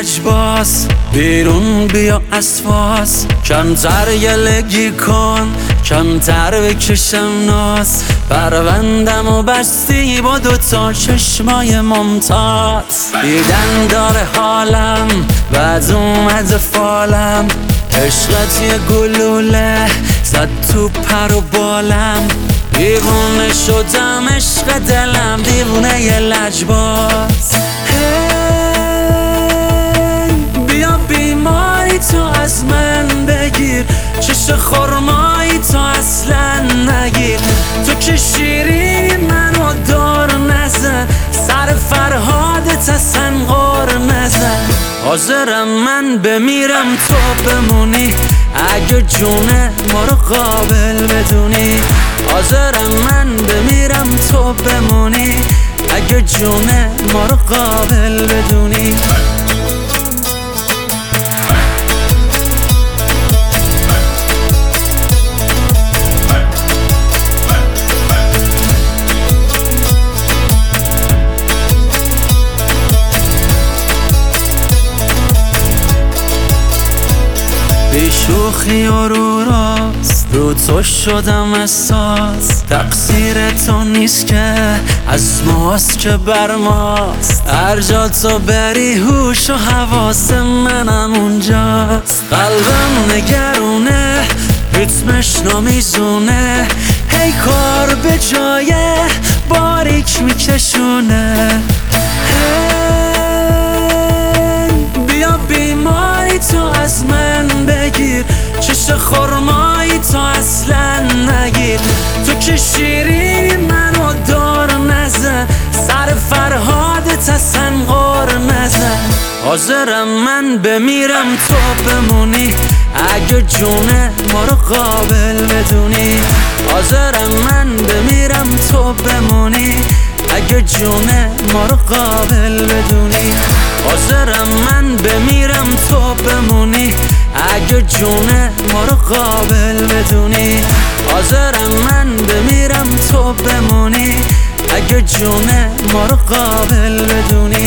لجباس، بیرون بیا از فاس، کمتر گلگی کن، کمتر بکشم ناز. پروندم و بستی با دوتا چشمای ممتاز. دیدن داره حالم بعد اومده فالم، عشقت یه گلوله زد تو پر و بالم. دیوونه شدم عشق دلم، دیوونه یه لجباز. بیا بیماری تو از من بگیر، چش خرمایی تو اصلا نگیر. تو که شیرینی منو دور نزن، سر فرهادت اصلا غور نزن. حاضرم من بمیرم تو بمونی، اگه جون ما رو قابل بدونی. حاضرم من بمیرم تو بمونی، اگه جون ما رو قابل بدونی. بی شوخی و رو راست رو تو شدم اساس. تقصیر تو نیست که از ماست که بر ماست، هر جا تو بری هوش و حواس منم اونجاست. قلبم نگرونه ریتمش نمیزونه، هی کار به جای باریک میکشونه. بیا بیماری تو از من بگیر، چش خرمایی تو اصلا نگیر. تو که شیرینی منو دور نزن، سر فرهادت اصلا غور نزن. حاضرم من بمیرم تو بمونی، اگه جون ما رو قابل بدونی. حاضرم من بمیرم تو بمونی، اگه جون ما رو قابل بدونی. حاضرم من بمیرم تو بمونی، اگه جون ما رو قابل بدونی. حاضرم من بمیرم تو بمونی، اگه جون ما رو قابل بدونی.